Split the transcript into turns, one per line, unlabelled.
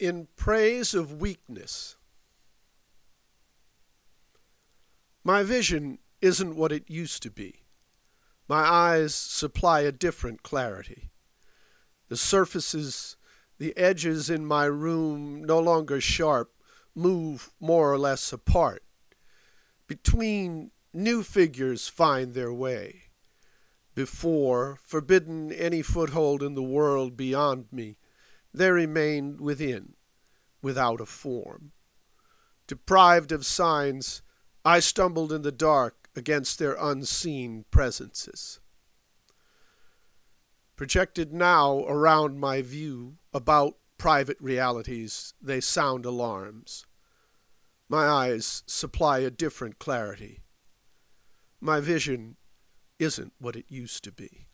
In praise of weakness. My vision isn't what it used to be. My eyes supply a different clarity. The surfaces, the edges in my room, no longer sharp, move more or less apart. Between, new figures find their way. Before, forbidden any foothold in the world beyond me, they remained within, without a form. Deprived of signs, I stumbled in the dark against their unseen presences. Projected now around my view, about private realities, they sound alarms. My eyes supply a different clarity. My vision isn't what it used to be.